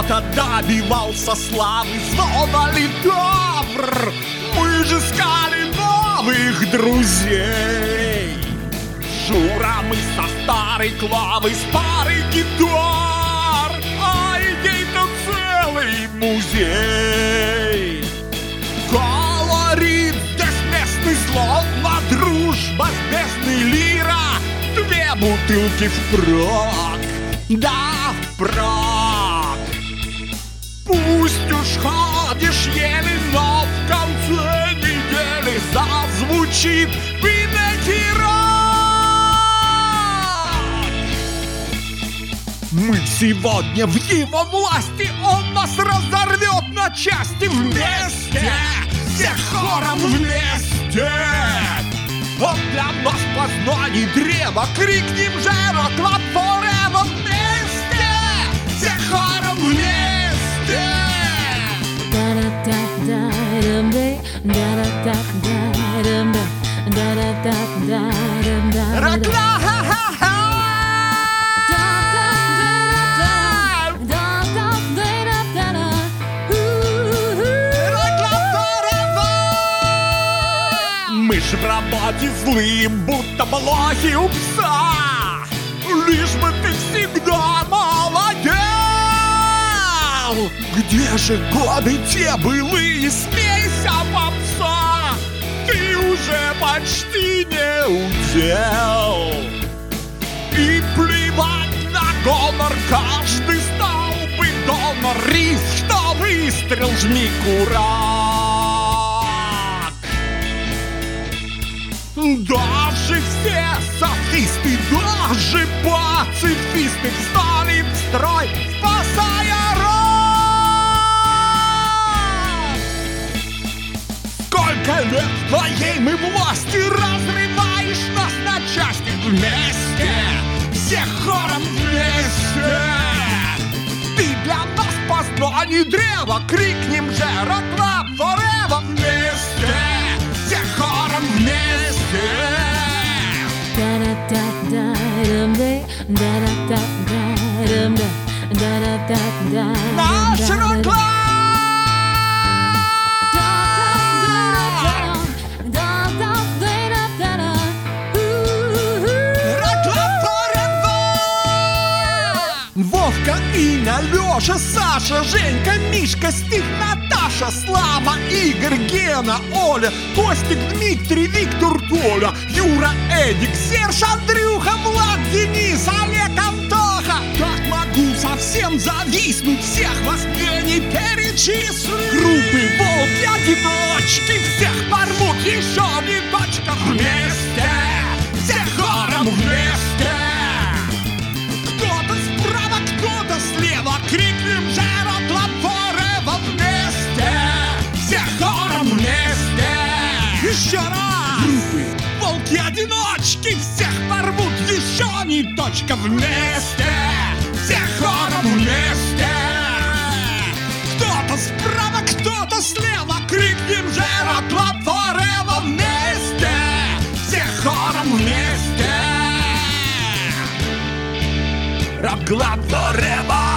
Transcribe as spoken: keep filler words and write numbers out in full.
кто-то добивался славы, звонали тавр. Мы же искали новых друзей. Жура, мы со старой клавой, с парой гитар, а идей-то целый музей. Колорит здесь местный, словно дружба с бездной лира. Две бутылки впрок, да впрок. Пусть уж ходишь еле, но в конце недели зазвучит Пинетти Рок. Мы сегодня в его власти, он нас разорвет на части вместе, всех хором вместе. Он для нас познаний древо, крикнем же Rock Club Forever вместе, всех хором вместе. Rock Club! Мы ж в работе злые, будто блохи у пса. Лишь бы ты всегда молодел. Где же годы те былые, смейся, попса. Ты уже почти не удел. И плевать на гонор, каждый стал бы донор. Риск, что выстрел, жми курок. Даже все софисты, даже пацифисты встали в строй, спасая рот. Сколько лет твоей мы власти, разрываешь нас на части вместе, всех хором вместе. Ты для нас познаний древо, крикнем же Rock Club Forever вместе, всех хором вместе. Наш Rock Club! Вовка, Иня, Лёша, Саша, Женька, Мишка, Стив, Наташа, Слава, Игорь, Гена, Оля, Костик, Дмитрий, Виктор, Толя, Юра, Эдик, Серж, Андрюха, Влад, Денис, Олег, Антоха. Так могу совсем зависнуть, всех вас мне не перечислить. Группы волки, одиночки, всех порвут еще не точка. Вместе, всех хором вместе. Кто-то слева, крикнем же Rock Club Forever вместе, всех хором вместе. Еще раз! Группы, волки-одиночки, всех порвут еще не точка. Вместе, всех хором вместе. Кто-то справа, кто-то слева, крикнем же Rock Club Forever вместе, всех хором вместе. Rock Club Forever.